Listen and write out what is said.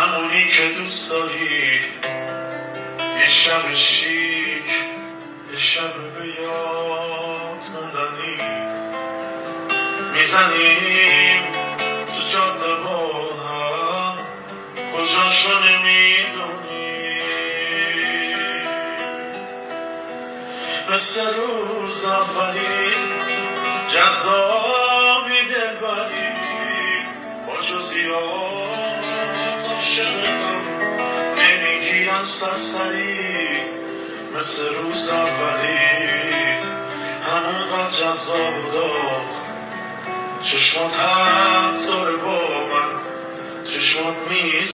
همونی که دوست داری، یه شب شیک، یه شب به یاد موندنی، میزنیم تو جاده با هم، کجاشو نمیدونی، مثل روز اولی جذابی دلبری، با جزئیات عاشقتم نمیگیرم سرسری، مثل روز اولی همونقدر جذاب و داغ، چشمات حرف داره با من، چشمات میز